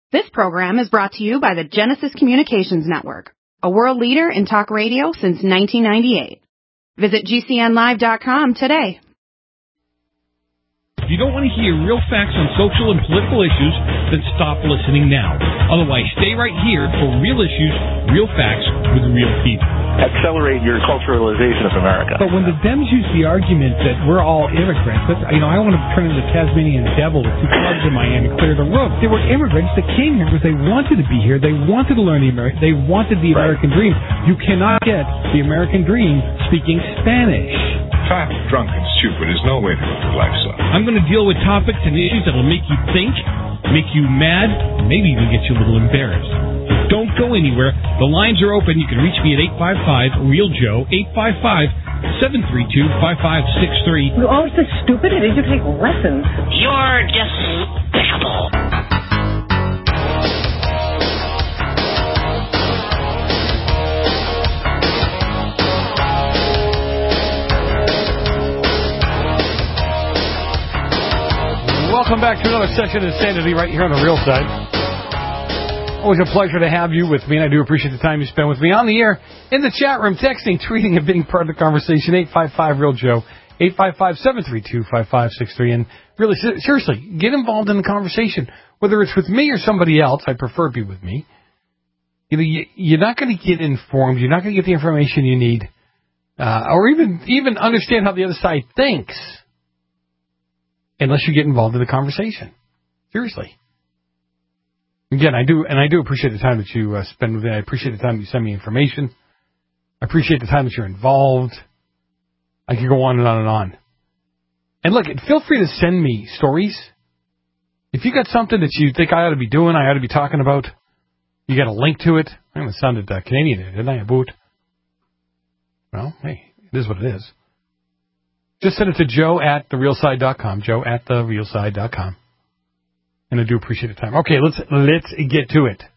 This program is brought to you by the Genesis Communications Network, a world leader in talk radio since 1998. Visit GCNlive.com today. If you don't want to hear real facts on social and political issues, then stop listening now. Otherwise, stay right here for real issues, real facts with real people. Accelerate your culturalization of America. But when the Dems use the argument that we're all immigrants, I want to turn into the Tasmanian devil with two clubs in my hand and clear the room. They were immigrants that came here because they wanted to be here. They wanted to learn they wanted the American dream. You cannot get the American dream speaking Spanish. Fat, drunk, and stupid is no way to live your life, son. I'm going to deal with topics and issues that will make you think, make you mad, maybe even get you a little embarrassed. Don't go anywhere. The lines are open. You can reach me at 855-REAL-JOE, 855-732-5563. You're always so stupid. I need you to take lessons. You're despicable. Welcome back to another session of Insanity right here on the Real Side. Always a pleasure to have you with me, and I do appreciate the time you spend with me on the air, in the chat room, texting, tweeting, and being part of the conversation. 855-REAL-JOE, 855-732-5563. And really, seriously, get involved in the conversation. Whether it's with me or somebody else, I prefer it be with me. You're not going to get informed. You're not going to get the information you need, or even understand how the other side thinks, unless you get involved in the conversation. Seriously. Again, I do appreciate the time that you spend with me. I appreciate the time that you send me information. I appreciate the time that you're involved. I could go on and on and on. And look, feel free to send me stories. If you got something that you think I ought to be doing, I ought to be talking about, you got a link to it. I almost sounded Canadian there, didn't I? Boot. Well, hey, it is what it is. Just send it to joe@therealside.com, joe@therealside.com. And I do appreciate the time. Okay, let's get to it.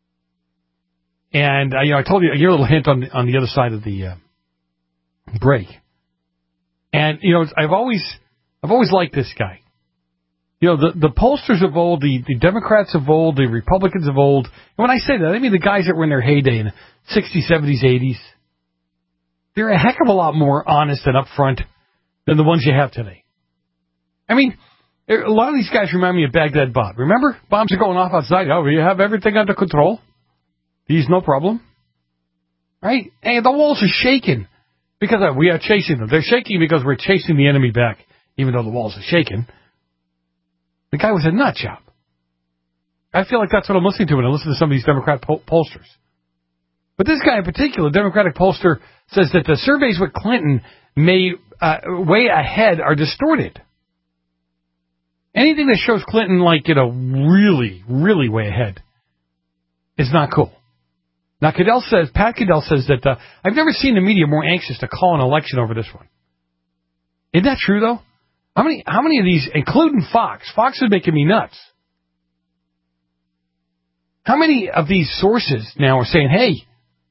And I told you, I gave a little hint on the other side of the break. And I've always liked this guy. The pollsters of old, the Democrats of old, the Republicans of old. And when I say that, I mean the guys that were in their heyday in the 60s, 70s, 80s. They're a heck of a lot more honest and upfront than the ones you have today. I mean, a lot of these guys remind me of Baghdad Bob. Remember? Bombs are going off outside. Oh, you have everything under control. He's no problem. Right? And the walls are shaking because we are chasing them. They're shaking because we're chasing the enemy back, even though the walls are shaking. The guy was a nut job. I feel like that's what I'm listening to when I listen to some of these Democrat pollsters. But this guy in particular, Democratic pollster, says that the surveys with Clinton may way ahead are distorted. Anything that shows Clinton really, really way ahead is not cool. Now, Pat Caddell says that I've never seen the media more anxious to call an election over this one. Isn't that true, though? How many of these, including Fox is making me nuts. How many of these sources now are saying, hey,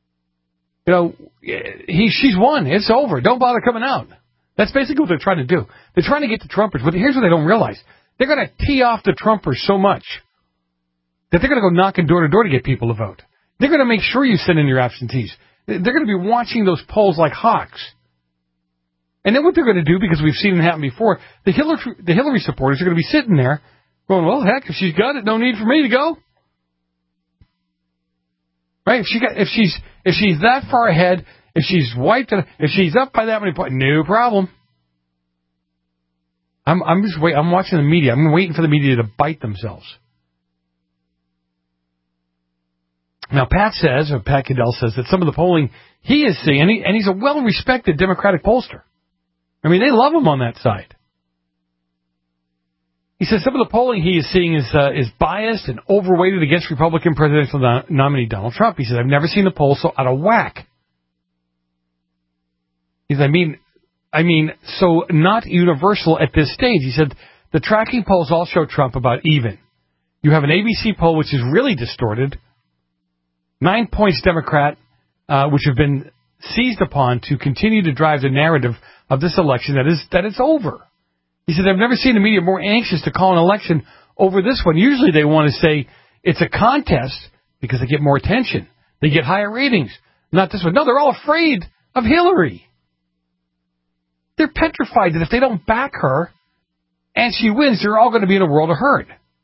she's won. It's over. Don't bother coming out. That's basically what they're trying to do. They're trying to get the Trumpers. But here's what they don't realize. They're going to tee off the Trumpers so much that they're going to go knocking door to door to get people to vote. They're going to make sure you send in your absentees. They're going to be watching those polls like hawks. And then what they're going to do, because we've seen it happen before, the Hillary supporters are going to be sitting there going, well, heck, if she's got it, no need for me to go. Right? If she's that far ahead, if she's wiped it, if she's up by that many points, no problem. I'm just waiting. I'm watching the media. I'm waiting for the media to bite themselves. Now, Pat Caddell says that some of the polling he is seeing, and he's a well-respected Democratic pollster. I mean, they love him on that side. He says some of the polling he is seeing is biased and overweighted against Republican presidential nominee Donald Trump. He says, I've never seen the poll so out of whack. He said, I mean, so not universal at this stage. He said, the tracking polls all show Trump about even. You have an ABC poll which is really distorted. 9 points Democrat, which have been seized upon to continue to drive the narrative of this election that it's over. He said, I've never seen the media more anxious to call an election over this one. Usually they want to say, it's a contest because they get more attention. They get higher ratings. Not this one. No, they're all afraid of Hillary. They're petrified that if they don't back her and she wins, they're all going to be in a world of hurt.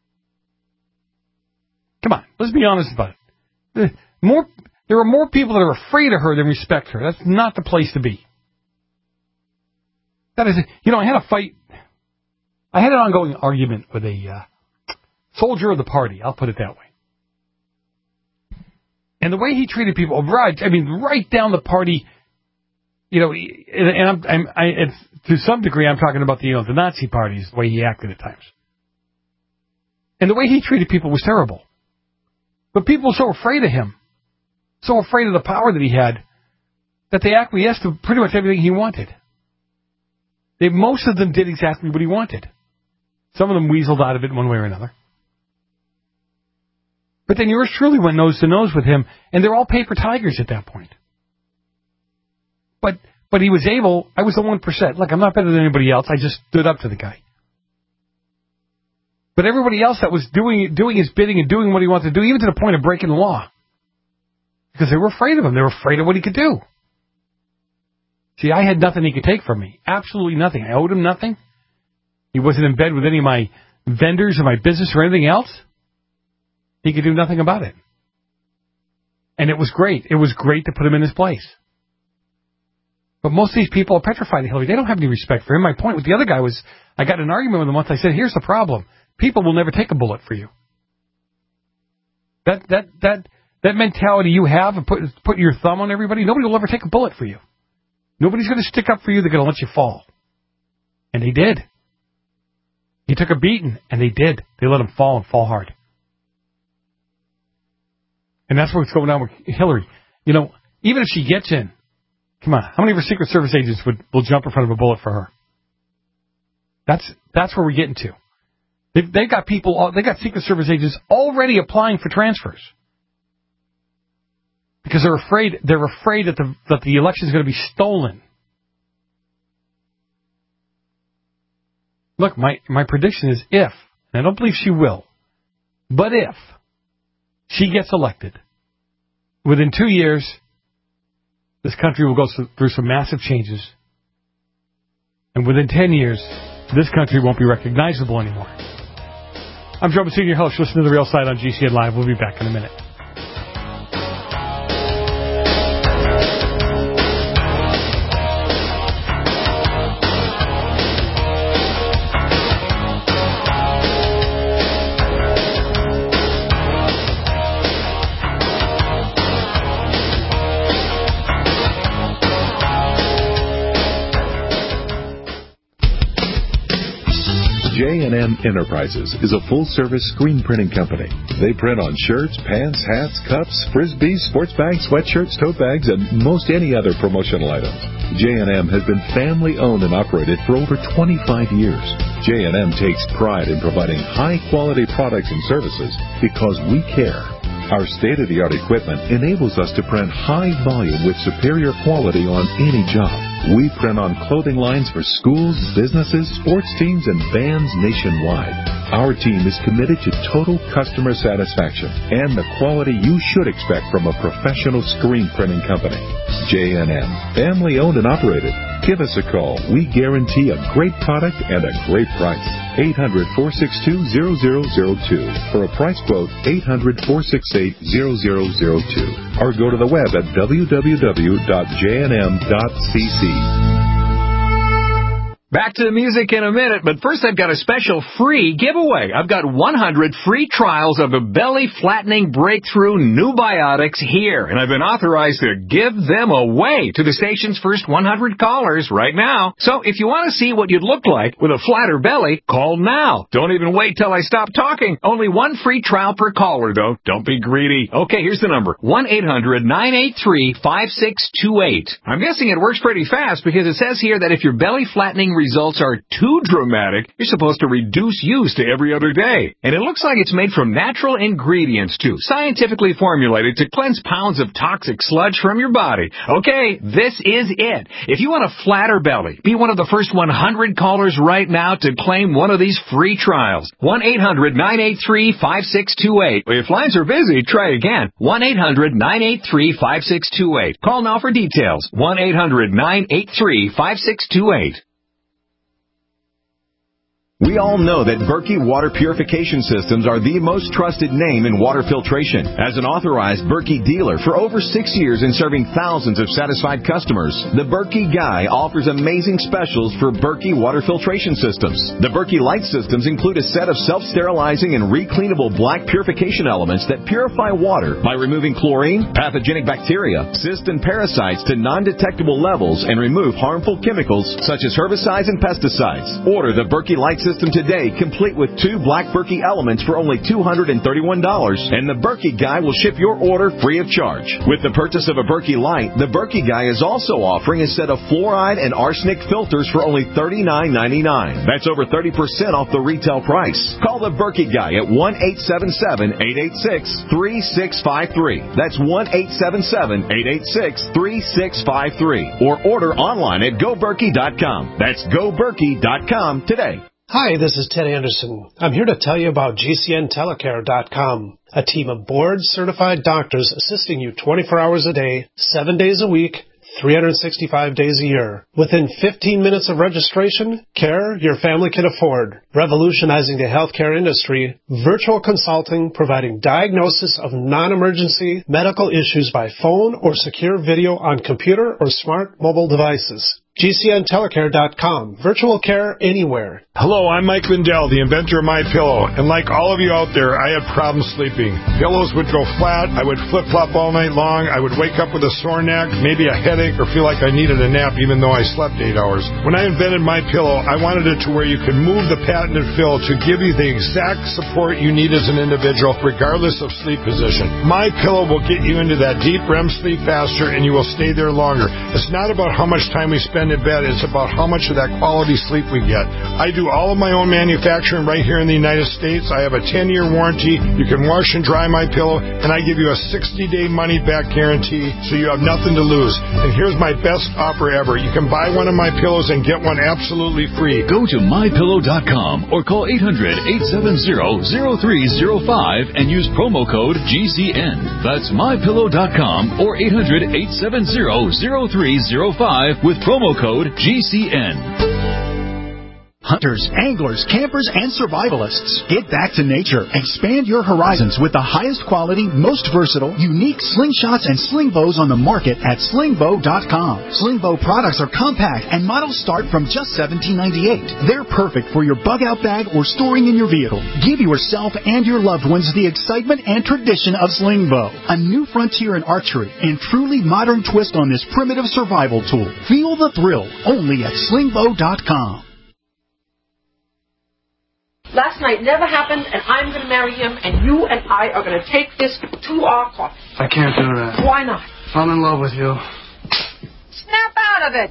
Come on, let's be honest about it. There are more people that are afraid of her than respect her. That's not the place to be. That is, I had a fight. I had an ongoing argument with a soldier of the party. I'll put it that way. And the way he treated people, right down the party, and to some degree, I'm talking about the Nazi parties, the way he acted at times. And the way he treated people was terrible. But people were so afraid of him, so afraid of the power that he had, that they acquiesced to pretty much everything he wanted. Most of them did exactly what he wanted. Some of them weaseled out of it one way or another. But then yours truly went nose to nose with him, and they're all paper tigers at that point. But he was able, I was the 1%. Look, I'm not better than anybody else. I just stood up to the guy. But everybody else that was doing his bidding and doing what he wanted to do, even to the point of breaking the law, because they were afraid of him. They were afraid of what he could do. See, I had nothing he could take from me. Absolutely nothing. I owed him nothing. He wasn't in bed with any of my vendors or my business or anything else. He could do nothing about it. And it was great. It was great to put him in his place. But most of these people are petrified of Hillary. They don't have any respect for him. My point with the other guy was, I got in an argument with him once. I said, here's the problem. People will never take a bullet for you. That mentality you have of putting your thumb on everybody, nobody will ever take a bullet for you. Nobody's going to stick up for you. They're going to let you fall. And they did. He took a beating, and they did. They let him fall and fall hard. And that's what's going on with Hillary. Even if she gets in, come on, how many of her Secret Service agents will jump in front of a bullet for her? That's where we're getting to. They've got Secret Service agents already applying for transfers. Because they're afraid that the election is going to be stolen. Look, my prediction is if, and I don't believe she will, but if she gets elected, within 2 years, this country will go through some massive changes. And within 10 years, this country won't be recognizable anymore. I'm Joe Messina, your host. Listen to The Real Side on GCN Live. We'll be back in a minute. J&M Enterprises is a full-service screen printing company. They print on shirts, pants, hats, cups, frisbees, sports bags, sweatshirts, tote bags, and most any other promotional items. J&M has been family-owned and operated for over 25 years. J&M takes pride in providing high-quality products and services because we care. Our state-of-the-art equipment enables us to print high volume with superior quality on any job. We print on clothing lines for schools, businesses, sports teams, and bands nationwide. Our team is committed to total customer satisfaction and the quality you should expect from a professional screen printing company. J&M, family-owned and operated. Give us a call. We guarantee a great product and a great price. 800-462-0002. For a price quote, 800-468-0002. Or go to the web at www.jnm.cc. Back to the music in a minute, but first I've got a special free giveaway. I've got 100 free trials of a belly-flattening breakthrough Nubiotics here, and I've been authorized to give them away to the station's first 100 callers right now. So if you want to see what you'd look like with a flatter belly, call now. Don't even wait till I stop talking. Only one free trial per caller, though. Don't be greedy. Okay, here's the number. 1-800-983-5628. I'm guessing it works pretty fast because it says here that if your belly-flattening results are too dramatic, you're supposed to reduce use to every other day. And it looks like it's made from natural ingredients, too, scientifically formulated to cleanse pounds of toxic sludge from your body. Okay, this is it. If you want a flatter belly, be one of the first 100 callers right now to claim one of these free trials. 1-800-983-5628. If lines are busy, try again. 1-800-983-5628. Call now for details. 1-800-983-5628. We all know that Berkey Water Purification Systems are the most trusted name in water filtration. As an authorized Berkey dealer for over 6 years and serving thousands of satisfied customers, the Berkey Guy offers amazing specials for Berkey Water Filtration Systems. The Berkey Light Systems include a set of self-sterilizing and recleanable black purification elements that purify water by removing chlorine, pathogenic bacteria, cysts, and parasites to non-detectable levels and remove harmful chemicals such as herbicides and pesticides. Order the Berkey Light System today, complete with 2 black Berkey elements for only $231, and the Berkey Guy will ship your order free of charge. With the purchase of a Berkey Light, the Berkey Guy is also offering a set of fluoride and arsenic filters for only $39.99. That's over 30% off the retail price. Call the Berkey Guy at 1-877-886-3653. That's 1-877-886-3653. Or order online at GoBerkey.com. That's GoBerkey.com today. Hi, this is Ted Anderson. I'm here to tell you about GCNTelecare.com, a team of board-certified doctors assisting you 24 hours a day, 7 days a week, 365 days a year. Within 15 minutes of registration, care your family can afford. Revolutionizing the healthcare industry, virtual consulting providing diagnosis of non-emergency medical issues by phone or secure video on computer or smart mobile devices. GCNTelecare.com. Virtual care anywhere. Hello, I'm Mike Lindell, the inventor of MyPillow, and like all of you out there, I had problems sleeping. Pillows would go flat, I would flip-flop all night long, I would wake up with a sore neck, maybe a headache, or feel like I needed a nap even though I slept 8 hours. When I invented MyPillow, I wanted it to where you could move the patented fill to give you the exact support you need as an individual, regardless of sleep position. MyPillow will get you into that deep REM sleep faster, and you will stay there longer. It's not about how much time we spend in bed, it's about how much of that quality sleep we get. I do all of my own manufacturing right here in the United States. I have a 10-year warranty. You can wash and dry MyPillow, and I give you a 60-day money-back guarantee, so you have nothing to lose. And here's my best offer ever. You can buy one of my pillows and get one absolutely free. Go to MyPillow.com or call 800-870-0305 and use promo code GCN. That's MyPillow.com or 800-870-0305 with promo code GCN. Hunters, anglers, campers, and survivalists. Get back to nature. Expand your horizons with the highest quality, most versatile, unique slingshots and sling bows on the market at slingbow.com. Sling bow products are compact and models start from just $17.98. They're perfect for your bug out bag or storing in your vehicle. Give yourself and your loved ones the excitement and tradition of sling bow. A new frontier in archery and truly modern twist on this primitive survival tool. Feel the thrill only at slingbow.com. Last night never happened, and I'm going to marry him, and you and I are going to take this to our coffin. I can't do that. Why not? If I'm in love with you. Snap out of it!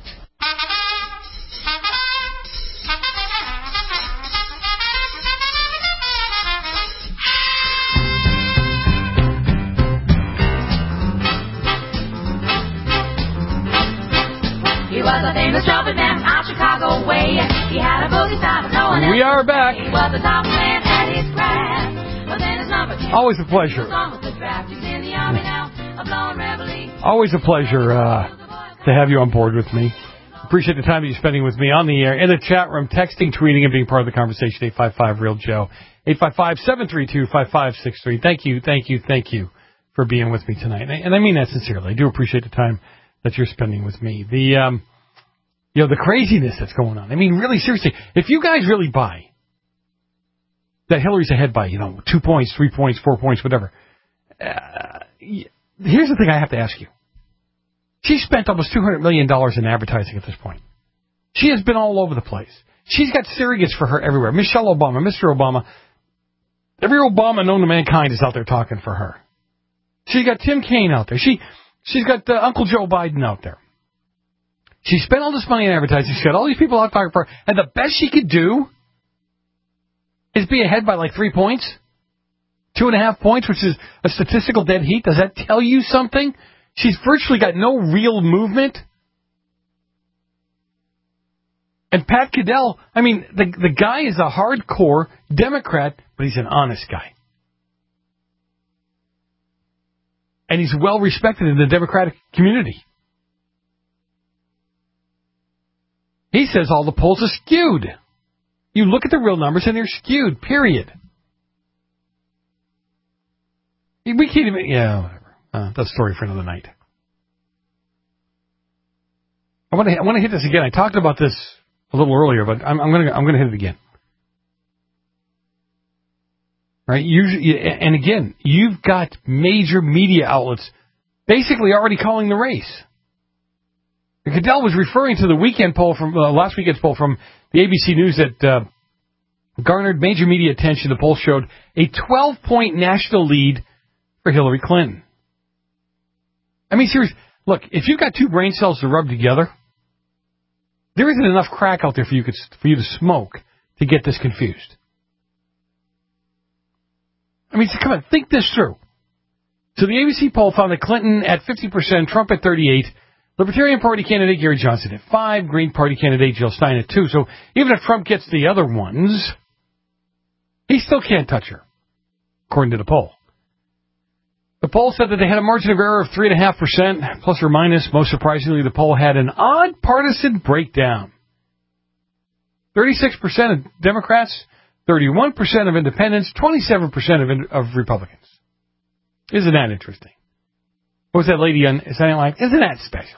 He was a famous trumpet man from out Chicago way. He had a boogie style, but no one else. We are back. He was the top man at his craft. But then his number came. Always a pleasure. Always a pleasure to have you on board with me. Appreciate the time that you're spending with me on the air, in the chat room, texting, tweeting, and being part of the conversation. 855-REAL-JOE. 855-732-5563. Thank you for being with me tonight. And I mean that sincerely. I do appreciate the time that you're spending with me. The the craziness that's going on. I mean, really, seriously, if you guys really buy that Hillary's ahead by, 2 points, 3 points, 4 points, whatever, here's the thing I have to ask you. She spent almost $200 million in advertising at this point. She has been all over the place. She's got surrogates for her everywhere. Michelle Obama, Mr. Obama. Every Obama known to mankind is out there talking for her. She's got Tim Kaine out there. She's got Uncle Joe Biden out there. She spent all this money in advertising. She got all these people out talking for her. And the best she could do is be ahead by like 3 points. 2.5 points, which is a statistical dead heat. Does that tell you something? She's virtually got no real movement. And Pat Caddell, I mean, the guy is a hardcore Democrat, but he's an honest guy. And he's well respected in the Democratic community. He says all the polls are skewed. You look at the real numbers and they're skewed, period. We can't even, whatever. That's a story for another night. I want to hit this again. I talked about this a little earlier, but I'm gonna hit it again. Right? And again, you've got major media outlets basically already calling the race. Caddell was referring to the weekend poll from last weekend's poll from the ABC News that garnered major media attention. The poll showed a 12-point national lead for Hillary Clinton. I mean, seriously, look, if you've got two brain cells to rub together, there isn't enough crack out there for you to smoke to get this confused. I mean, come on, think this through. So the ABC poll found that Clinton at 50%, Trump at 38%, Libertarian Party candidate Gary Johnson at 5%, Green Party candidate Jill Stein at 2%. So even if Trump gets the other ones, he still can't touch her, according to the poll. The poll said that they had a margin of error of 3.5%, plus or minus. Most surprisingly, the poll had an odd partisan breakdown. 36% of Democrats, 31% of independents, 27% of Republicans. Isn't that interesting? What was that lady on Saturday Night Live? Isn't that special?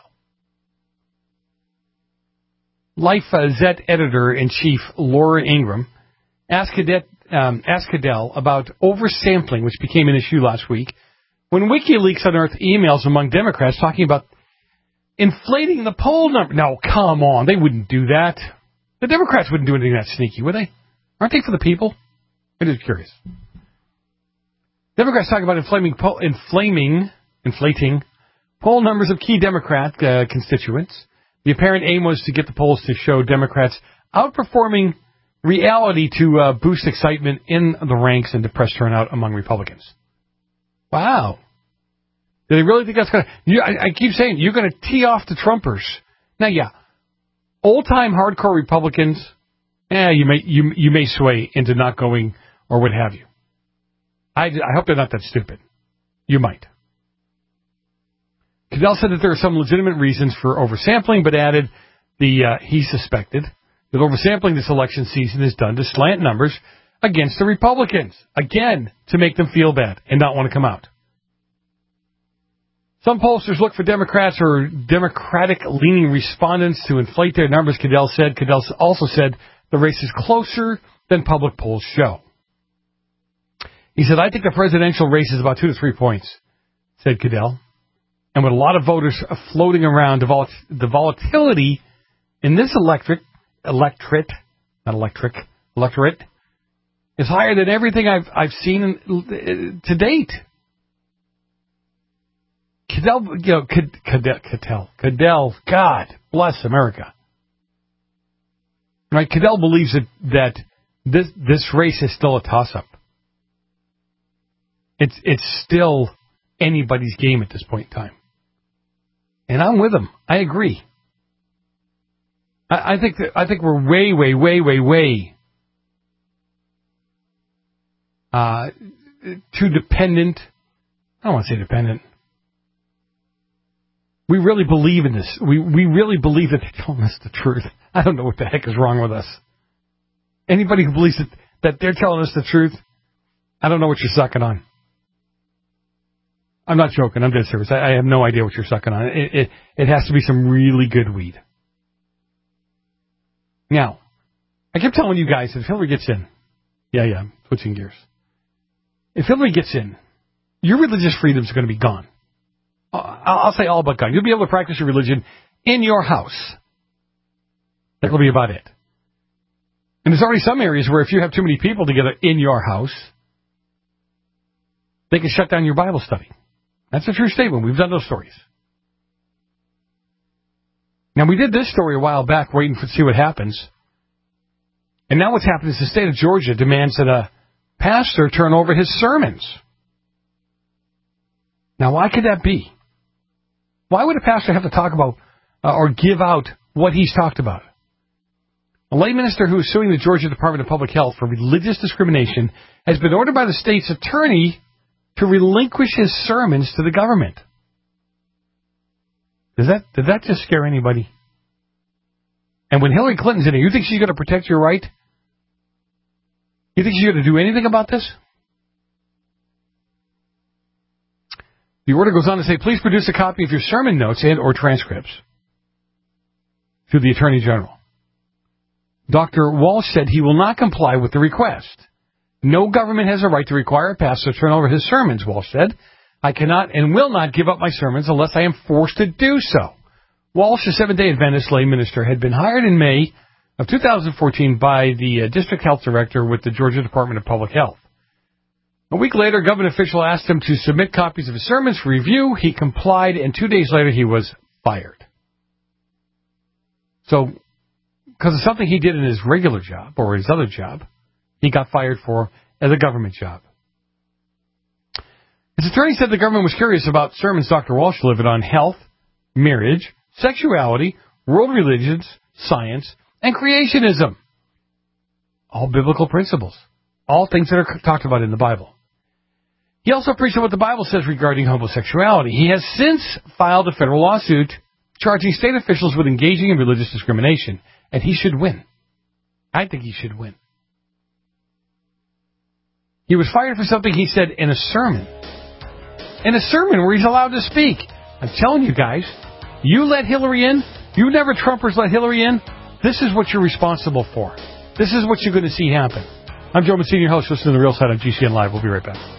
Life Zet editor-in-chief Laura Ingram asked Caddell about oversampling, which became an issue last week, when WikiLeaks unearthed emails among Democrats talking about inflating the poll number. No, come on, they wouldn't do that. The Democrats wouldn't do anything that sneaky, would they? Aren't they for the people? I'm just curious. Democrats talk about inflating poll numbers of key Democrat constituents. The apparent aim was to get the polls to show Democrats outperforming reality to boost excitement in the ranks and depress turnout among Republicans. Wow. Do they really think that's going to... I keep saying, you're going to tee off the Trumpers. Now, yeah, old-time hardcore Republicans, you may sway into not going or what have you. I hope they're not that stupid. You might. Caddell said that there are some legitimate reasons for oversampling, but added he suspected that oversampling this election season is done to slant numbers against the Republicans, again, to make them feel bad and not want to come out. Some pollsters look for Democrats or Democratic-leaning respondents to inflate their numbers, Caddell said. Caddell also said the race is closer than public polls show. He said, I think the presidential race is about 2 to 3 points, said Caddell. And with a lot of voters floating around, the volatility in this electorate is higher than everything I've seen to date. Caddell, God bless America. Right? Caddell believes that this race is still a toss-up. It's still anybody's game at this point in time. And I'm with him. I agree. I think we're way too dependent. I don't want to say dependent. We really believe in this. We really believe that they're telling us the truth. I don't know what the heck is wrong with us. Anybody who believes that they're telling us the truth, I don't know what you're sucking on. I'm not joking. I'm dead serious. I have no idea what you're sucking on. It has to be some really good weed. Now, I kept telling you guys that if Hillary gets in, I'm switching gears. If Hillary gets in, your religious freedoms are going to be gone. I'll say all but gone. You'll be able to practice your religion in your house. That will be about it. And there's already some areas where if you have too many people together in your house, they can shut down your Bible study. That's a true statement. We've done those stories. Now, we did this story a while back, waiting to see what happens. And now what's happened is the state of Georgia demands that a pastor turn over his sermons. Now, why could that be? Why would a pastor have to talk about or give out what he's talked about? A lay minister who is suing the Georgia Department of Public Health for religious discrimination has been ordered by the state's attorney to relinquish his sermons to the government. Did that just scare anybody? And when Hillary Clinton's in it, you think she's going to protect your right? You think she's going to do anything about this? The order goes on to say, please produce a copy of your sermon notes and or transcripts to the Attorney General. Dr. Walsh said he will not comply with the request. No government has a right to require a pastor to turn over his sermons, Walsh said. I cannot and will not give up my sermons unless I am forced to do so. Walsh, a Seventh-day Adventist lay minister, had been hired in May of 2014 by the district health director with the Georgia Department of Public Health. A week later, a government official asked him to submit copies of his sermons for review. He complied, and 2 days later, he was fired. So, because of something he did in his regular job, or his other job, he got fired for as a government job. His attorney said the government was curious about sermons Dr. Walsh delivered on health, marriage, sexuality, world religions, science, and creationism. All biblical principles. All things that are talked about in the Bible. He also preached on what the Bible says regarding homosexuality. He has since filed a federal lawsuit charging state officials with engaging in religious discrimination, and he should win. I think he should win. He was fired for something he said in a sermon. In a sermon where he's allowed to speak. I'm telling you guys, you let Hillary in, you never Trumpers let Hillary in, this is what you're responsible for. This is what you're going to see happen. I'm Joe Mancini, your host, listening to The Real Side on GCN Live. We'll be right back.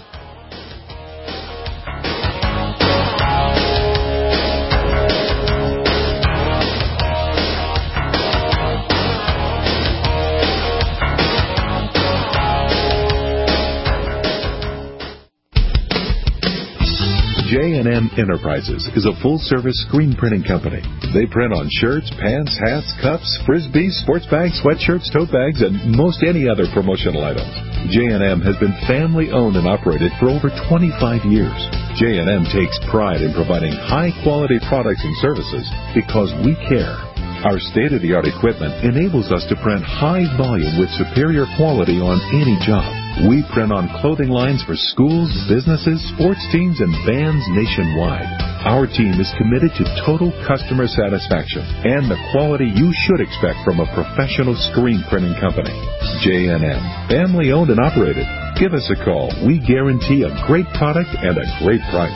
J&M Enterprises is a full-service screen printing company. They print on shirts, pants, hats, cups, frisbees, sports bags, sweatshirts, tote bags, and most any other promotional items. J&M has been family-owned and operated for over 25 years. J&M takes pride in providing high-quality products and services because we care. Our state-of-the-art equipment enables us to print high volume with superior quality on any job. We print on clothing lines for schools, businesses, sports teams, and bands nationwide. Our team is committed to total customer satisfaction and the quality you should expect from a professional screen printing company. J&M, family owned and operated. Give us a call. We guarantee a great product and a great price.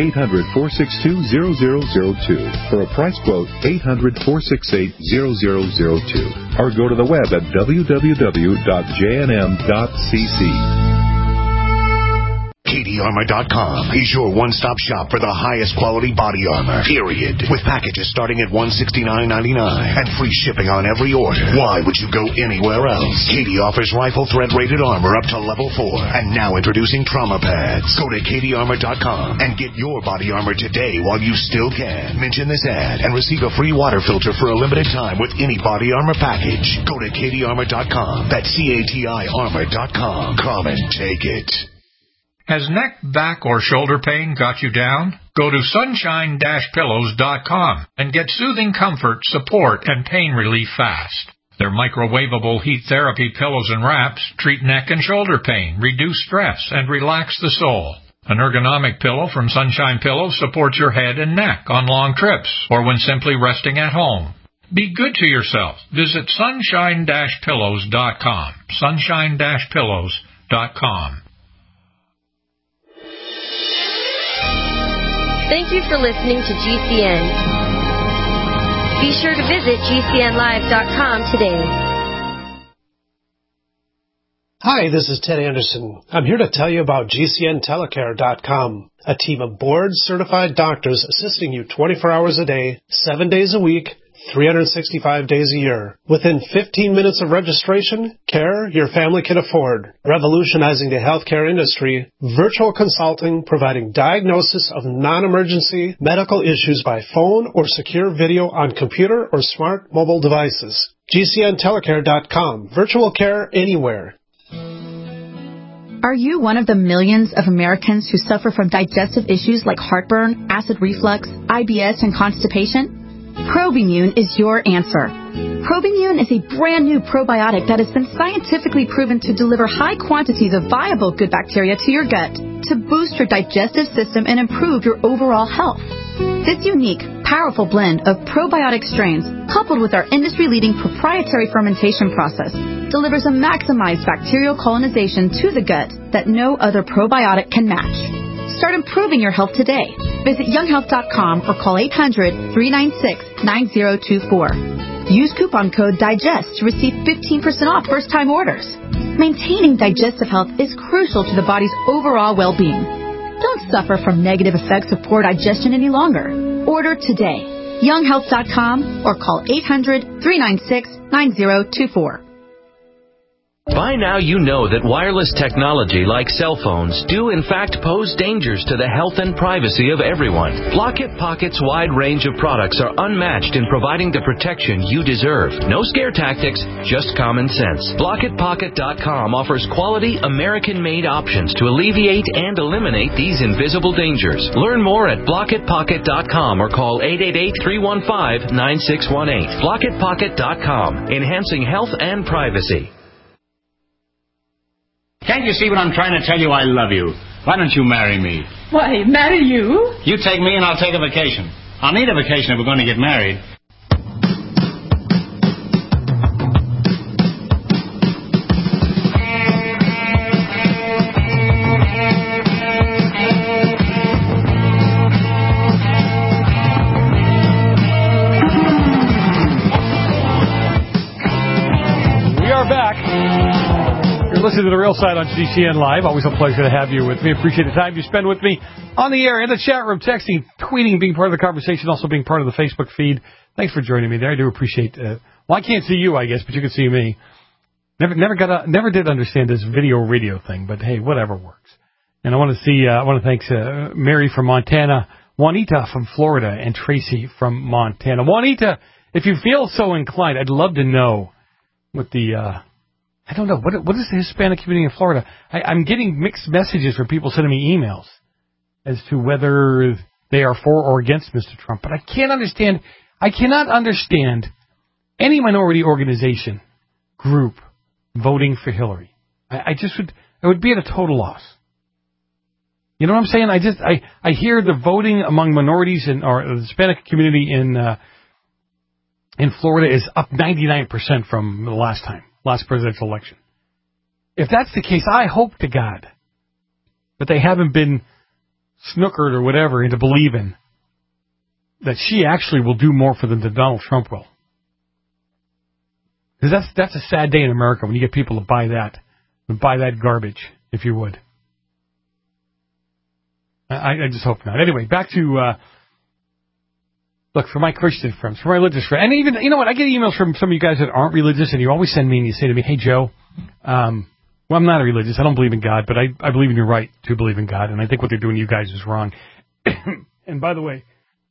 800-462-0002. For a price quote, 800-468-0002. Or go to the web at www.jnm.cc. KDArmor.com is your one-stop shop for the highest quality body armor, period. With packages starting at $169.99 and free shipping on every order. Why would you go anywhere else? KD offers rifle threat-rated armor up to level 4. And now introducing trauma pads. Go to KDArmor.com and get your body armor today while you still can. Mention this ad and receive a free water filter for a limited time with any body armor package. Go to KDArmor.com. That's CATI armor.com. Come and take it. Has neck, back, or shoulder pain got you down? Go to sunshine-pillows.com and get soothing comfort, support, and pain relief fast. Their microwavable heat therapy pillows and wraps treat neck and shoulder pain, reduce stress, and relax the soul. An ergonomic pillow from Sunshine Pillows supports your head and neck on long trips or when simply resting at home. Be good to yourself. Visit sunshine-pillows.com. Sunshine-pillows.com. Thank you for listening to GCN. Be sure to visit GCNlive.com today. Hi, this is Ted Anderson. I'm here to tell you about GCNtelecare.com, a team of board-certified doctors assisting you 24 hours a day, 7 days a week, 365 days a year. Within 15 minutes of registration, care your family can afford. Revolutionizing the healthcare industry, virtual consulting providing diagnosis of non-emergency medical issues by phone or secure video on computer or smart mobile devices. GCNtelecare.com. Virtual care anywhere. Are you one of the millions of Americans who suffer from digestive issues like heartburn, acid reflux, IBS, and constipation? Probimune is your answer. Probimune is a brand new probiotic that has been scientifically proven to deliver high quantities of viable good bacteria to your gut to boost your digestive system and improve your overall health. This unique, powerful blend of probiotic strains, coupled with our industry-leading proprietary fermentation process, delivers a maximized bacterial colonization to the gut that no other probiotic can match. Start improving your health today. Visit younghealth.com or call 800-396-9024. Use coupon code DIGEST to receive 15% off first-time orders. Maintaining digestive health is crucial to the body's overall well-being. Don't suffer from negative effects of poor digestion any longer. Order today. younghealth.com or call 800-396-9024. By now you know that wireless technology like cell phones do in fact pose dangers to the health and privacy of everyone. Blockit Pocket's wide range of products are unmatched in providing the protection you deserve. No scare tactics, just common sense. BlockitPocket.com offers quality American-made options to alleviate and eliminate these invisible dangers. Learn more at BlockitPocket.com or call 888-315-9618. BlockitPocket.com, enhancing health and privacy. Can't you see what I'm trying to tell you? I love you. Why don't you marry me? Why, marry you? You take me and I'll take a vacation. I'll need a vacation if we're going to get married. We are back. Listen to The Real Side on GCN Live. Always a pleasure to have you with me. Appreciate the time you spend with me on the air, in the chat room, texting, tweeting, being part of the conversation, also being part of the Facebook feed. Thanks for joining me there. I do appreciate well, I can't see you, I guess, but you can see me. Never did understand this video radio thing, but hey, whatever works. And I want to thank Mary from Montana, Juanita from Florida, and Tracy from Montana. Juanita, if you feel so inclined, I'd love to know what the I don't know. What is the Hispanic community in Florida? I'm getting mixed messages from people sending me emails as to whether they are for or against Mr. Trump. But I cannot understand any minority organization, group, voting for Hillary. I would be at a total loss. You know what I'm saying? I hear the voting among minorities or the Hispanic community in Florida is up 99% from the last presidential election. If that's the case, I hope to God that they haven't been snookered or whatever into believing that she actually will do more for them than Donald Trump will. Because that's a sad day in America when you get people to buy that garbage, if you would. I just hope not. Anyway, back to look, for my Christian friends, for my religious friends, and even, you know what, I get emails from some of you guys that aren't religious, and you always send me and you say to me, hey, Joe, well, I'm not a religious, I don't believe in God, but I believe in your right to believe in God, and I think what they're doing to you guys is wrong. And by the way,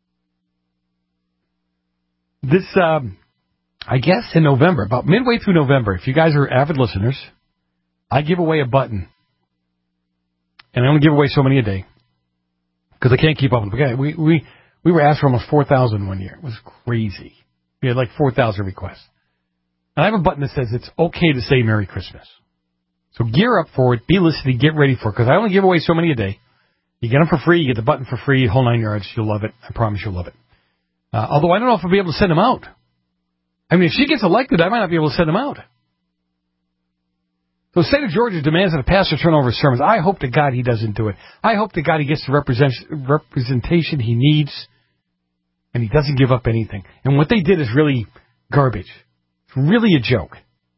this, I guess in November, about midway through November, if you guys are avid listeners, I give away a button, and I only give away so many a day, because I can't keep up with them. We were asked for almost 4,000 one year. It was crazy. We had like 4,000 requests. And I have a button that says it's okay to say Merry Christmas. So gear up for it. Be listening. Get ready for it. Because I only give away so many a day. You get them for free. You get the button for free. Whole 9 yards. You'll love it. I promise you'll love it. Although I don't know if I'll be able to send them out. I mean, if she gets elected, I might not be able to send them out. So the state of Georgia demands that a pastor turn over his sermons. I hope to God he doesn't do it. I hope to God he gets the representation he needs. And he doesn't give up anything. And what they did is really garbage. It's really a joke.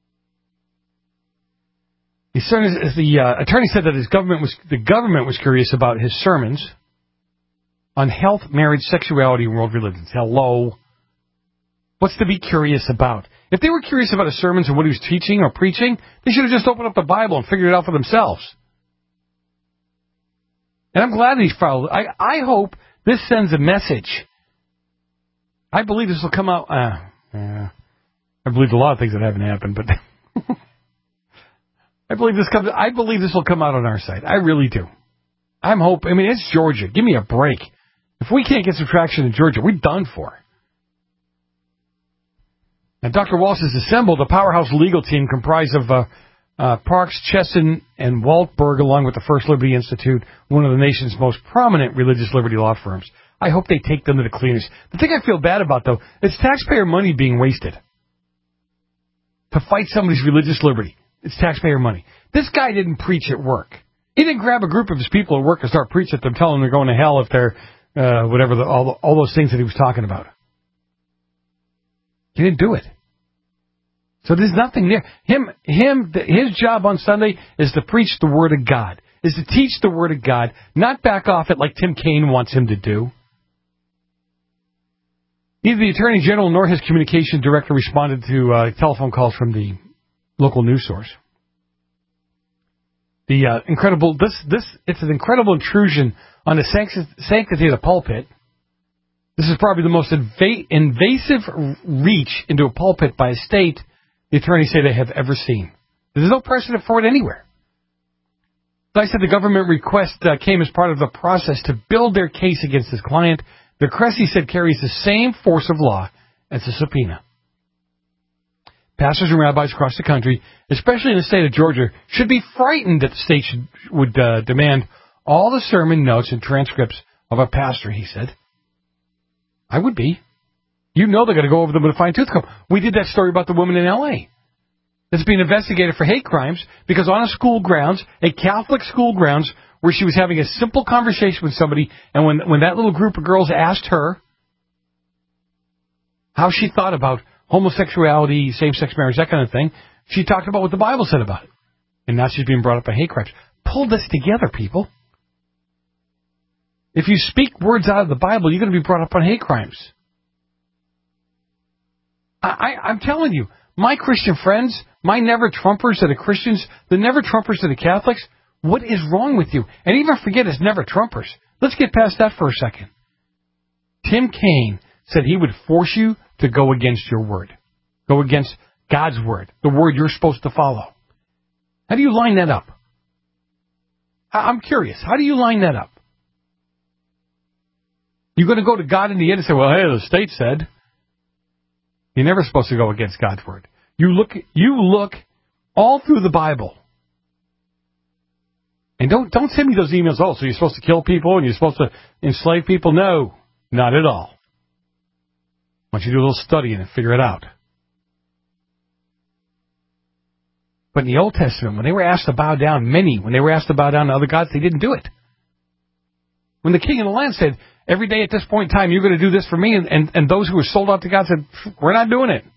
The attorney said that the government was curious about his sermons on health, marriage, sexuality, and world religions. Hello. What's to be curious about? If they were curious about his sermons and what he was teaching or preaching, they should have just opened up the Bible and figured it out for themselves. And I'm glad that he's followed. I hope this sends a message. I believe this will come out. I believe a lot of things that haven't happened, but I believe this will come out on our side. I really do. I'm hoping. I mean, it's Georgia. Give me a break. If we can't get some traction in Georgia, we're done for. And Dr. Walsh has assembled a powerhouse legal team comprised of Parks, Chesson, and Waltberg, along with the First Liberty Institute, one of the nation's most prominent religious liberty law firms. I hope they take them to the cleaners. The thing I feel bad about, though, is taxpayer money being wasted to fight somebody's religious liberty. It's taxpayer money. This guy didn't preach at work. He didn't grab a group of his people at work and start preaching at them, telling them they're going to hell if they're all those things that he was talking about. He didn't do it. So there's nothing there. His job on Sunday is to preach the Word of God, is to teach the Word of God, not back off it like Tim Kaine wants him to do. Neither the Attorney General nor his communication director responded to telephone calls from the local news source. It's an incredible intrusion on the sanctity of the pulpit. This is probably the most invasive reach into a pulpit by a state the attorneys say they have ever seen. There's no precedent for it anywhere. So I said the government request came as part of the process to build their case against his client. The request, he said, carries the same force of law as a subpoena. Pastors and rabbis across the country, especially in the state of Georgia, should be frightened that the state would demand all the sermon notes and transcripts of a pastor, he said. I would be. You know they're going to go over them with a fine-tooth comb. We did that story about the woman in L.A. that's being investigated for hate crimes because on a school grounds, a Catholic school grounds, where she was having a simple conversation with somebody, and when that little group of girls asked her how she thought about homosexuality, same-sex marriage, that kind of thing, she talked about what the Bible said about it. And now she's being brought up for hate crimes. Pull this together, people. If you speak words out of the Bible, you're going to be brought up on hate crimes. I'm telling you, my Christian friends, my never-Trumpers that are Christians, the never-Trumpers that are Catholics, what is wrong with you? And even forget it's never-Trumpers. Let's get past that for a second. Tim Kaine said he would force you to go against your word. Go against God's word, the word you're supposed to follow. How do you line that up? I'm curious. How do you line that up? You're going to go to God in the end and say, well, hey, the state said. You're never supposed to go against God's word. You look all through the Bible. And don't send me those emails, so you're supposed to kill people and you're supposed to enslave people. No, not at all. I want you to do a little studying and figure it out. But in the Old Testament, when they were asked to bow down, when they were asked to bow down to other gods, they didn't do it. When the king of the land said, every day at this point in time, you're going to do this for me, and those who were sold out to God said, we're not doing it.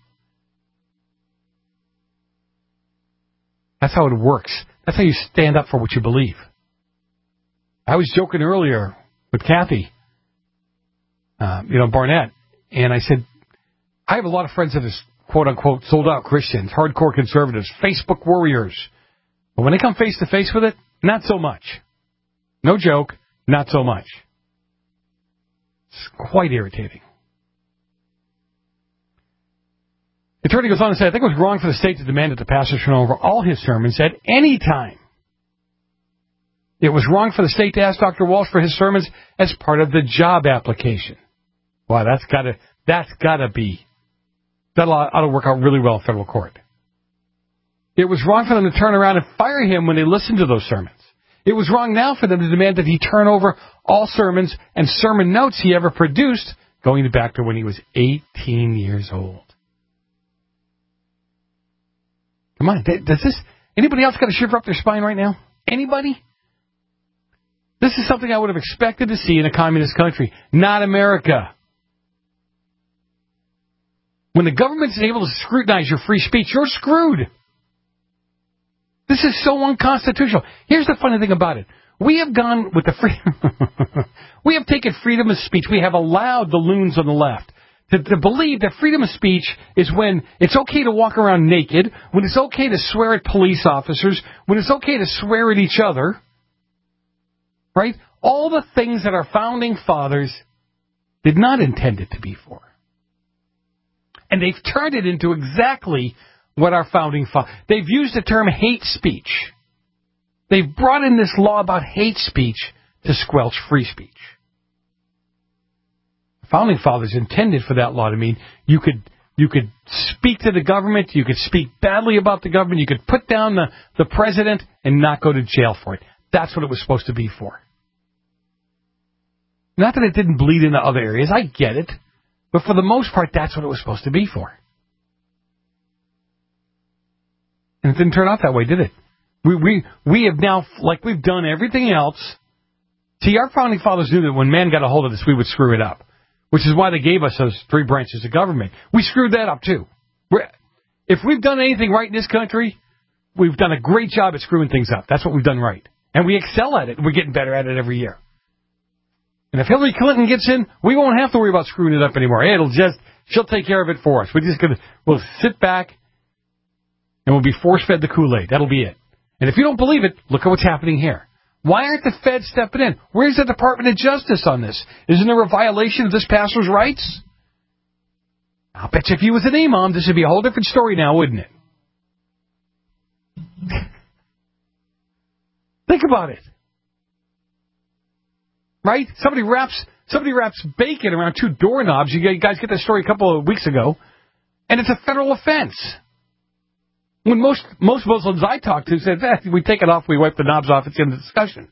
That's how it works. That's how you stand up for what you believe. I was joking earlier with Kathy, Barnett, and I said, I have a lot of friends that are quote-unquote sold-out Christians, hardcore conservatives, Facebook warriors. But when they come face-to-face with it, not so much. No joke, not so much. It's quite irritating. The attorney goes on to say, I think it was wrong for the state to demand that the pastor turn over all his sermons at any time. It was wrong for the state to ask Dr. Walsh for his sermons as part of the job application. Wow, that ought to work out really well in federal court. It was wrong for them to turn around and fire him when they listened to those sermons. It was wrong now for them to demand that he turn over all sermons and sermon notes he ever produced, going back to when he was 18 years old. Come on, anybody else got a shiver up their spine right now? Anybody? This is something I would have expected to see in a communist country, not America. When the government is able to scrutinize your free speech, you're screwed. This is so unconstitutional. Here's the funny thing about it. We have gone with we have taken freedom of speech. We have allowed the loons on the left To believe that freedom of speech is when it's okay to walk around naked, when it's okay to swear at police officers, when it's okay to swear at each other, right? All the things that our founding fathers did not intend it to be for. And they've turned it into exactly what our founding fathers... They've used the term hate speech. They've brought in this law about hate speech to squelch free speech. The founding fathers intended for that law to mean you could speak to the government, you could speak badly about the government, you could put down the president and not go to jail for it. That's what it was supposed to be for. Not that it didn't bleed into other areas, I get it. But for the most part, that's what it was supposed to be for. And it didn't turn out that way, did it? We have now, like we've done everything else. See, our founding fathers knew that when man got a hold of this, we would screw it up. Which is why they gave us those 3 branches of government. We screwed that up, too. If we've done anything right in this country, we've done a great job at screwing things up. That's what we've done right. And we excel at it. We're getting better at it every year. And if Hillary Clinton gets in, we won't have to worry about screwing it up anymore. She'll take care of it for us. We'll sit back and we'll be force-fed the Kool-Aid. That'll be it. And if you don't believe it, look at what's happening here. Why aren't the feds stepping in? Where's the Department of Justice on this? Isn't there a violation of this pastor's rights? I'll bet you if he was an imam, this would be a whole different story now, wouldn't it? Think about it. Right? Somebody wraps bacon around 2 doorknobs. You guys get that story a couple of weeks ago. And it's a federal offense. When most Muslims I talk to said, we take it off, we wipe the knobs off, it's in the discussion.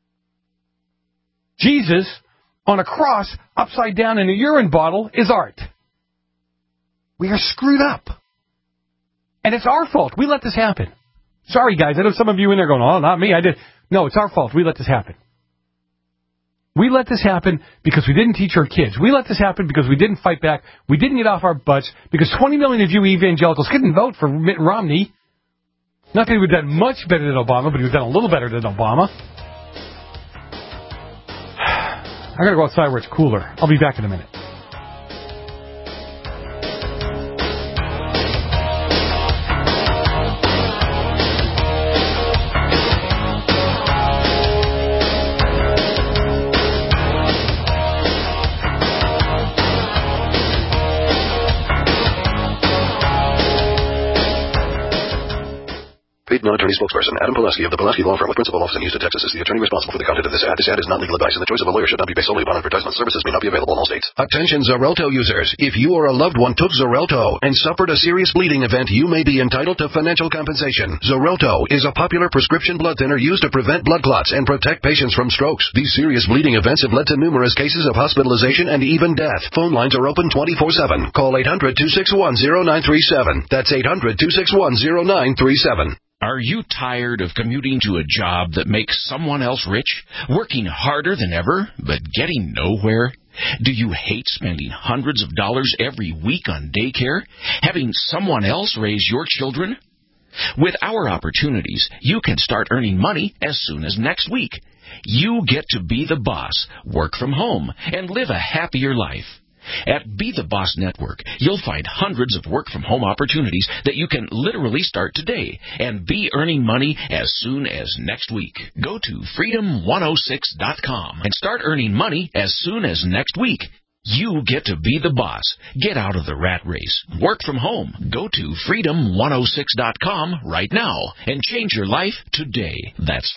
Jesus, on a cross, upside down in a urine bottle, is art. We are screwed up. And it's our fault. We let this happen. Sorry, guys. I know some of you in there going, oh, not me. I did. No, it's our fault. We let this happen. We let this happen because we didn't teach our kids. We let this happen because we didn't fight back. We didn't get off our butts because 20 million of you evangelicals couldn't vote for Mitt Romney. Not that he would have done much better than Obama, but he would have done a little better than Obama. I got to go outside where it's cooler. I'll be back in a minute. Paid non-attorney spokesperson Adam Pulaski of the Pulaski Law Firm with principal office in Houston, Texas is the attorney responsible for the content of this ad. This ad is not legal advice, and the choice of a lawyer should not be based solely upon advertisement. Services may not be available in all states. Attention Xarelto users. If you or a loved one took Xarelto and suffered a serious bleeding event, you may be entitled to financial compensation. Xarelto is a popular prescription blood thinner used to prevent blood clots and protect patients from strokes. These serious bleeding events have led to numerous cases of hospitalization and even death. Phone lines are open 24/7. Call 800-261-0937. That's 800-261-0937. Are you tired of commuting to a job that makes someone else rich, working harder than ever, but getting nowhere? Do you hate spending hundreds of dollars every week on daycare, having someone else raise your children? With our opportunities, you can start earning money as soon as next week. You get to be the boss, work from home, and live a happier life. At Be the Boss Network, you'll find hundreds of work-from-home opportunities that you can literally start today and be earning money as soon as next week. Go to freedom106.com and start earning money as soon as next week. You get to be the boss. Get out of the rat race. Work from home. Go to freedom106.com right now and change your life today. That's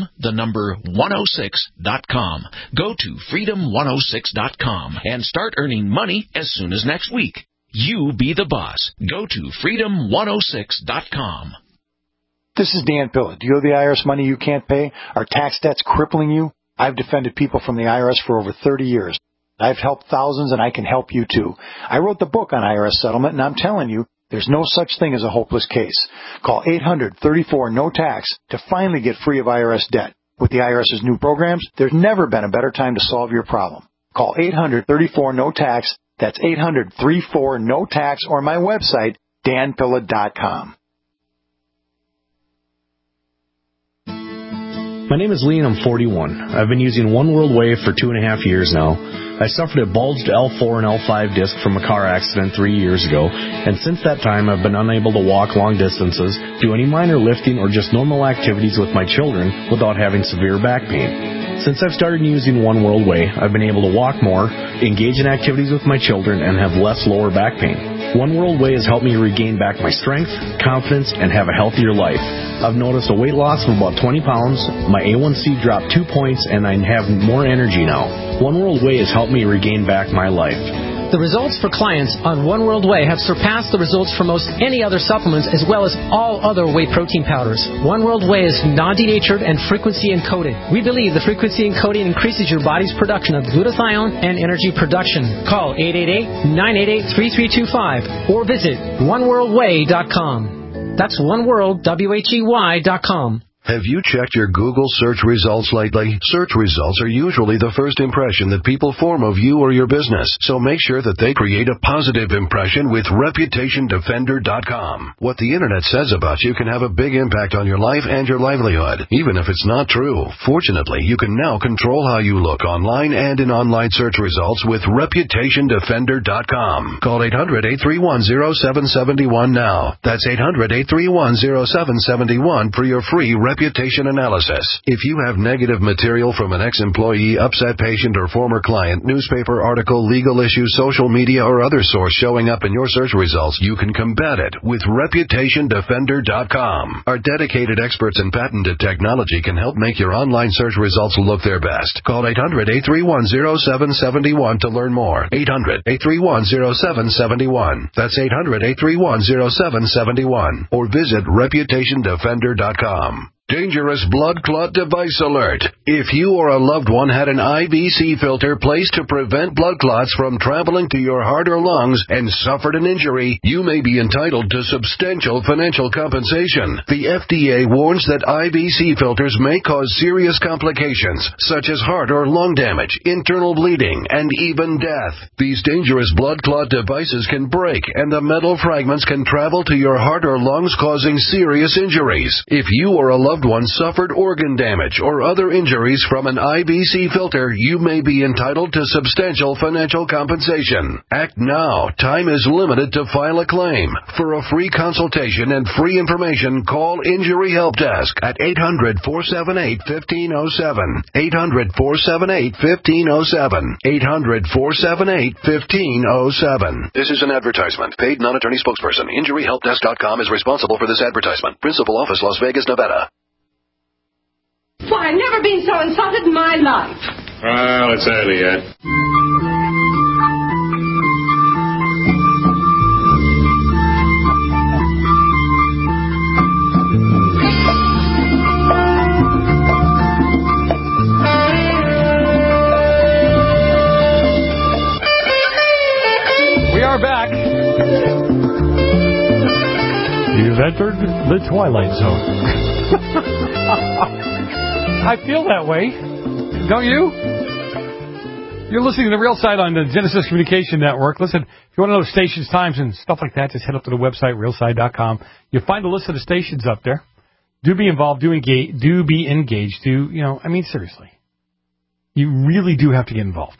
freedom106.com. Go to freedom106.com and start earning money as soon as next week. You be the boss. Go to freedom106.com. This is Dan Pilla. Do you owe the IRS money you can't pay? Are tax debts crippling you? I've defended people from the IRS for over 30 years. I've helped thousands, and I can help you, too. I wrote the book on IRS settlement, and I'm telling you, there's no such thing as a hopeless case. Call 800-34-NO-TAX to finally get free of IRS debt. With the IRS's new programs, there's never been a better time to solve your problem. Call 800-34-NO-TAX. That's 800-34-NO-TAX, or my website, danpilla.com. My name is Lee and I'm 41. I've been using One World Wave for 2.5 years now. I suffered a bulged L4 and L5 disc from a car accident 3 years ago, and since that time I've been unable to walk long distances, do any minor lifting or just normal activities with my children without having severe back pain. Since I've started using One World Way, I've been able to walk more, engage in activities with my children, and have less lower back pain. One World Way has helped me regain back my strength, confidence, and have a healthier life. I've noticed a weight loss of about 20 pounds, my A1C dropped 2 points, and I have more energy now. One World Way has helped me regain back my life. The results for clients on One World Way have surpassed the results for most any other supplements as well as all other whey protein powders. One World Way is non-denatured and frequency encoded. We believe the frequency encoding increases your body's production of glutathione and energy production. Call 888-988-3325 or visit oneworldway.com. That's oneworldwhey.com. Have you checked your Google search results lately? Search results are usually the first impression that people form of you or your business, so make sure that they create a positive impression with ReputationDefender.com. What the Internet says about you can have a big impact on your life and your livelihood, even if it's not true. Fortunately, you can now control how you look online and in online search results with ReputationDefender.com. Call 800-831-0771 now. That's 800-831-0771 for your free reputation analysis. If you have negative material from an ex-employee, upset patient, or former client, newspaper article, legal issue, social media, or other source showing up in your search results, you can combat it with ReputationDefender.com. Our dedicated experts in patented technology can help make your online search results look their best. Call 800-831-0771 to learn more. 800-831-0771. That's 800-831-0771. Or visit ReputationDefender.com. Dangerous blood clot device alert. If you or a loved one had an IVC filter placed to prevent blood clots from traveling to your heart or lungs and suffered an injury, you may be entitled to substantial financial compensation. The FDA warns that IVC filters may cause serious complications, such as heart or lung damage, internal bleeding, and even death. These dangerous blood clot devices can break, and the metal fragments can travel to your heart or lungs, causing serious injuries. If you or a loved one suffered organ damage or other injuries from an IVC filter, you may be entitled to substantial financial compensation. Act now. Time is limited to file a claim. For a free consultation and free information, call Injury Help Desk at 800-478-1507. 800-478-1507. 800-478-1507. This is an advertisement. Paid non-attorney spokesperson. InjuryHelpDesk.com is responsible for this advertisement. Principal office, Las Vegas, Nevada. Why, I've never been so insulted in my life. Well, it's early yet. We are back. You've entered the Twilight Zone. I feel that way. Don't you? You're listening to The Real Side on the Genesis Communication Network. Listen, if you want to know stations, times, and stuff like that, just head up to the website, realside.com. You'll find a list of the stations up there. Do be involved. Do be engaged. Seriously. You really do have to get involved.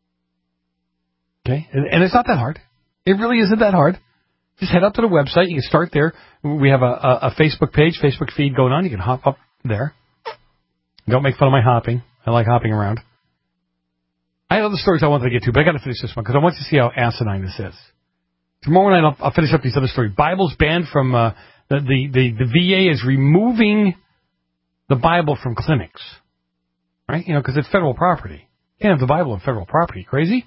Okay? And it's not that hard. It really isn't that hard. Just head up to the website. You can start there. We have a Facebook page, Facebook feed going on. You can hop up there. Don't make fun of my hopping. I like hopping around. I have other stories I wanted to get to, but I got to finish this one because I want you to see how asinine this is. Tomorrow night I'll finish up these other stories. Bible's banned from the VA is removing the Bible from clinics, right? Because it's federal property. You can't have the Bible on federal property. Crazy?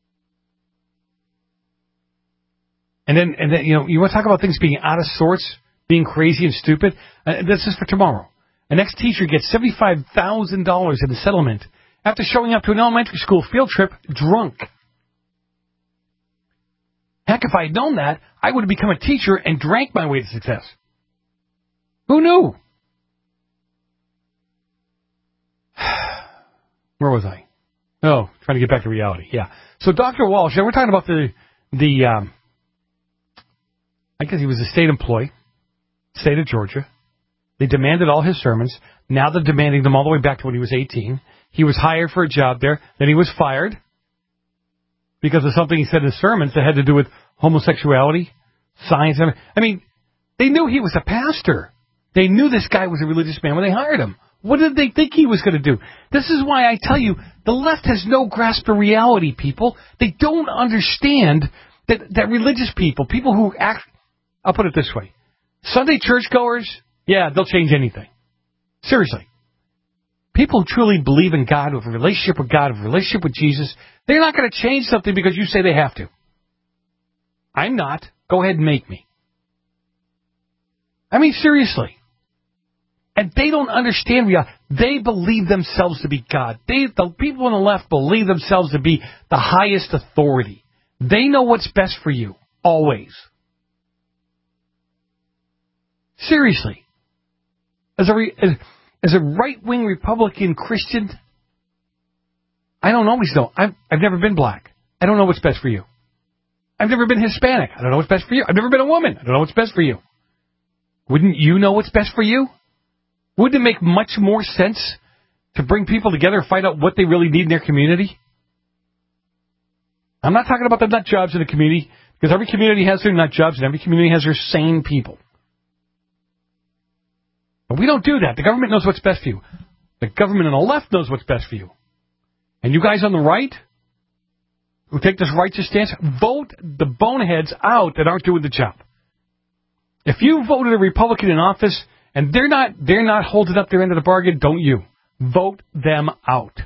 And then you want to talk about things being out of sorts, being crazy and stupid? This is for tomorrow. An ex-teacher gets $75,000 in the settlement after showing up to an elementary school field trip drunk. Heck, if I had known that, I would have become a teacher and drank my way to success. Who knew? Where was I? Oh, trying to get back to reality. Yeah. So Dr. Walsh, we're talking about the I guess he was a state employee, state of Georgia. They demanded all his sermons. Now they're demanding them all the way back to when he was 18. He was hired for a job there. Then he was fired because of something he said in his sermons that had to do with homosexuality, science. I mean, they knew he was a pastor. They knew this guy was a religious man when they hired him. What did they think he was going to do? This is why I tell you, the left has no grasp of reality, people. They don't understand that religious people who act, I'll put it this way, Sunday churchgoers, yeah, they'll change anything. Seriously. People who truly believe in God, who have a relationship with God, have a relationship with Jesus, they're not going to change something because you say they have to. I'm not. Go ahead and make me. I mean, seriously. And they don't understand reality. They believe themselves to be God. The people on the left believe themselves to be the highest authority. They know what's best for you, always. Seriously. As a right-wing Republican Christian, I don't always know. I've never been black. I don't know what's best for you. I've never been Hispanic. I don't know what's best for you. I've never been a woman. I don't know what's best for you. Wouldn't you know what's best for you? Wouldn't it make much more sense to bring people together and find out what they really need in their community? I'm not talking about the nut jobs in the community, because every community has their nut jobs and every community has their sane people. But we don't do that. The government knows what's best for you. The government on the left knows what's best for you. And you guys on the right, who take this righteous stance, vote the boneheads out that aren't doing the job. If you voted a Republican in office and they're not holding up their end of the bargain, don't you? Vote them out.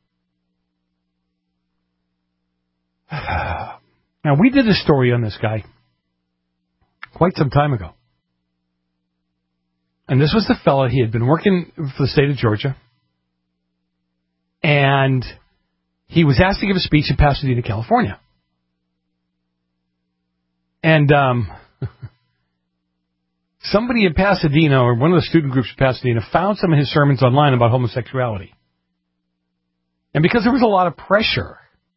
Now, we did a story on this guy quite some time ago. And this was the fella, he had been working for the state of Georgia. And he was asked to give a speech in Pasadena, California. And somebody in Pasadena, or one of the student groups in Pasadena, found some of his sermons online about homosexuality. And because there was a lot of pressure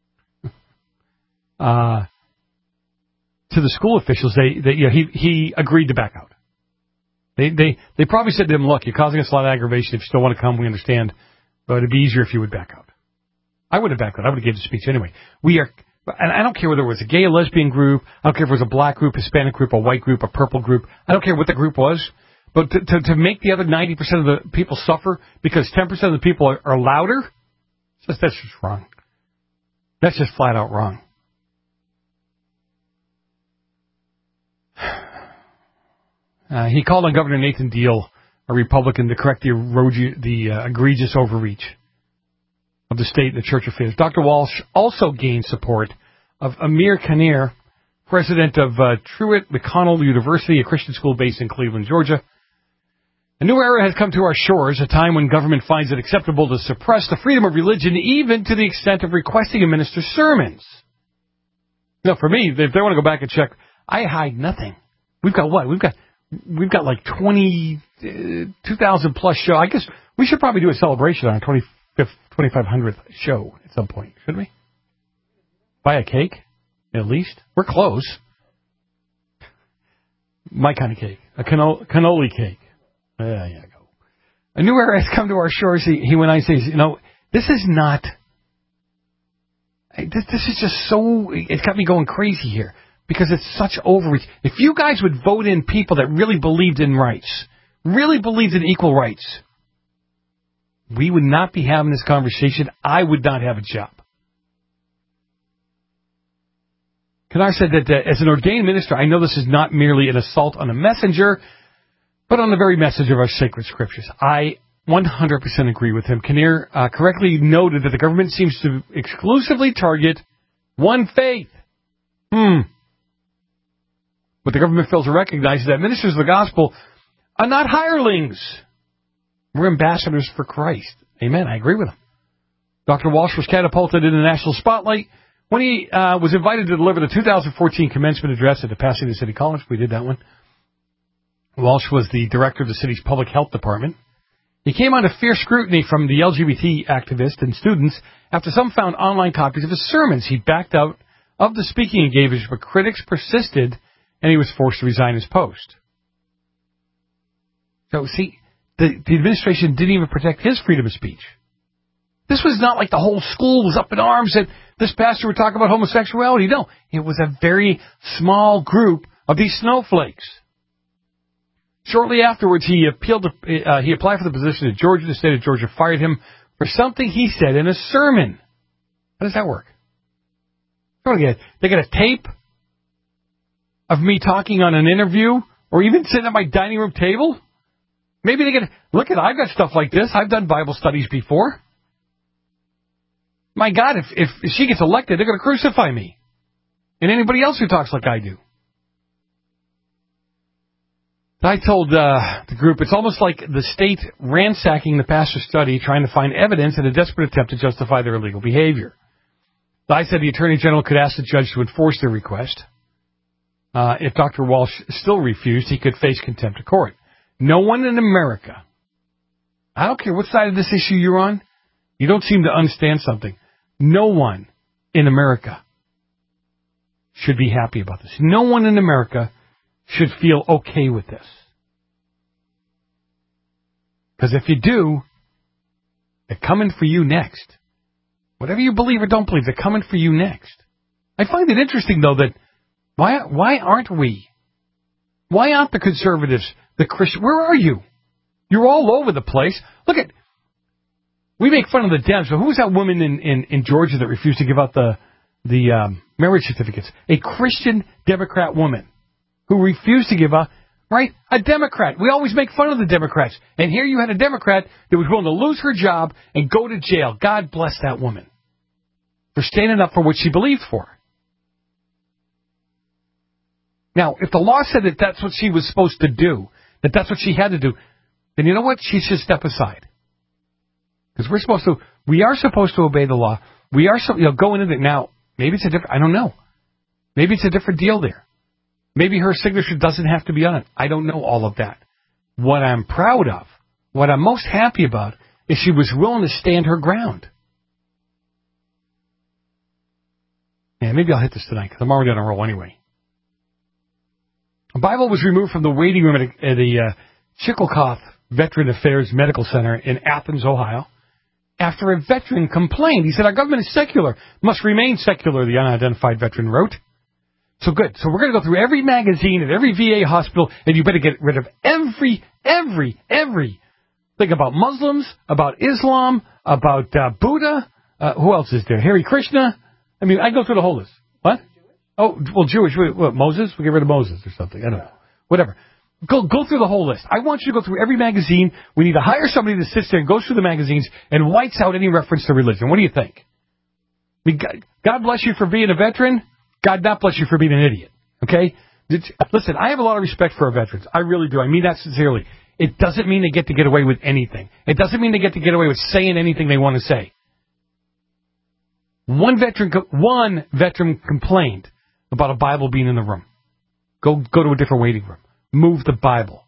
to the school officials, he agreed to back out. They probably said to him, look, you're causing us a lot of aggravation. If you still want to come, we understand. But it'd be easier if you would back out. I would have backed out. I would have given the speech anyway. And I don't care whether it was a gay or lesbian group. I don't care if it was a black group, Hispanic group, a white group, a purple group. I don't care what the group was. But to make the other 90% of the people suffer because 10% of the people are louder, that's just wrong. That's just flat out wrong. He called on Governor Nathan Deal, a Republican, to correct the egregious overreach of the state and the church affairs. Dr. Walsh also gained support of Amir Khaner, president of Truett McConnell University, a Christian school based in Cleveland, Georgia. A new era has come to our shores, a time when government finds it acceptable to suppress the freedom of religion, even to the extent of requesting a minister's sermons. Now, for me, if they want to go back and check, I hide nothing. We've got what? We've got like 2,000 plus show. I guess we should probably do a celebration on our 2,500th show at some point, shouldn't we? Buy a cake, at least. We're close. My kind of cake. A cannoli cake. There you go. A new era has come to our shores. He went on and says, this is not... This is just so... It's got me going crazy here. Because it's such overreach. If you guys would vote in people that really believed in rights, really believed in equal rights, we would not be having this conversation. I would not have a job. Khaner said that as an ordained minister, I know this is not merely an assault on a messenger, but on the very message of our sacred scriptures. I 100% agree with him. Khaner correctly noted that the government seems to exclusively target one faith. But the government fails to recognize that ministers of the gospel are not hirelings. We're ambassadors for Christ. Amen. I agree with him. Dr. Walsh was catapulted in the national spotlight when he was invited to deliver the 2014 commencement address at the Pasadena City College. We did that one. Walsh was the director of the city's public health department. He came under fierce scrutiny from the LGBT activists and students after some found online copies of his sermons. He backed out of the speaking engagement, but critics persisted, and he was forced to resign his post. So, see, the administration didn't even protect his freedom of speech. This was not like the whole school was up in arms and this pastor would talk about homosexuality. No, it was a very small group of these snowflakes. Shortly afterwards, he applied for the position at Georgia. The state of Georgia fired him for something he said in a sermon. How does that work? They got a tape of me talking on an interview or even sitting at my dining room table? Maybe they get, look at, I've got stuff like this. I've done Bible studies before. My God, if she gets elected, they're going to crucify me. And anybody else who talks like I do. I told the group, it's almost like the state ransacking the pastor's study, trying to find evidence in a desperate attempt to justify their illegal behavior. I said the Attorney General could ask the judge to enforce their request. If Dr. Walsh still refused, he could face contempt of court. No one in America, I don't care what side of this issue you're on, you don't seem to understand something. No one in America should be happy about this. No one in America should feel okay with this. Because if you do, they're coming for you next. Whatever you believe or don't believe, they're coming for you next. I find it interesting, though, that why aren't we? Why aren't the conservatives, the Christians? Where are you? You're all over the place. Look at, we make fun of the Dems, but who was that woman in Georgia that refused to give out the marriage certificates? A Christian Democrat woman who refused to give out, right? A Democrat. We always make fun of the Democrats. And here you had a Democrat that was willing to lose her job and go to jail. God bless that woman for standing up for what she believed for. Now, if the law said that that's what she was supposed to do, that that's what she had to do, then you know what? She should step aside. Because we are supposed to obey the law. We are going into it. Now, maybe it's I don't know. Maybe it's a different deal there. Maybe her signature doesn't have to be on it. I don't know all of that. What I'm proud of, what I'm most happy about, is she was willing to stand her ground. Yeah, maybe I'll hit this tonight, because I'm already on a roll anyway. A Bible was removed from the waiting room at the Chillicothe Veteran Affairs Medical Center in Athens, Ohio, after a veteran complained. He said, our government is secular, must remain secular, the unidentified veteran wrote. So good. So we're going to go through every magazine at every VA hospital, and you better get rid of every thing about Muslims, about Islam, about Buddha. Who else is there? Hare Krishna. I mean, I go through the whole list. What? Oh, well, Jewish. What, Moses? We get rid of Moses or something. I don't know. Whatever. Go through the whole list. I want you to go through every magazine. We need to hire somebody that sits there and goes through the magazines and whites out any reference to religion. What do you think? I mean, God bless you for being a veteran. God not bless you for being an idiot. Okay? Listen, I have a lot of respect for our veterans. I really do. I mean that sincerely. It doesn't mean they get to get away with anything. It doesn't mean they get to get away with saying anything they want to say. One veteran complained about a Bible being in the room. Go to a different waiting room. Move the Bible.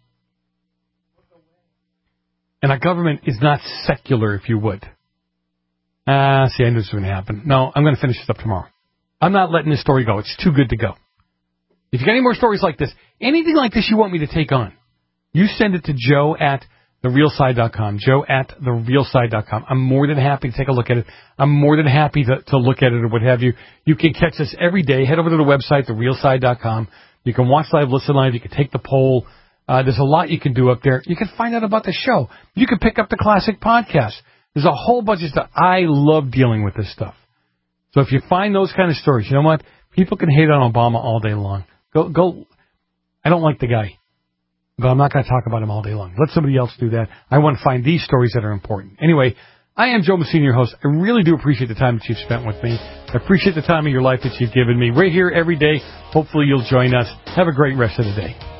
And our government is not secular, if you would. See, I knew this was going to happen. No, I'm going to finish this up tomorrow. I'm not letting this story go. It's too good to go. If you got any more stories like this, anything like this you want me to take on, you send it to joe@therealside.com, joe@therealside.com. I'm more than happy to take a look at it. I'm more than happy to look at it or what have you. You can catch us every day. Head over to the website, therealside.com. You can watch live, listen live. You can take the poll. There's a lot you can do up there. You can find out about the show. You can pick up the classic podcast. There's a whole bunch of stuff. I love dealing with this stuff. So if you find those kind of stories, you know what? People can hate on Obama all day long. Go. I don't like the guy, but I'm not going to talk about him all day long. Let somebody else do that. I want to find these stories that are important. Anyway, I am Joe Messina, your host. I really do appreciate the time that you've spent with me. I appreciate the time of your life that you've given me. We're here every day. Hopefully you'll join us. Have a great rest of the day.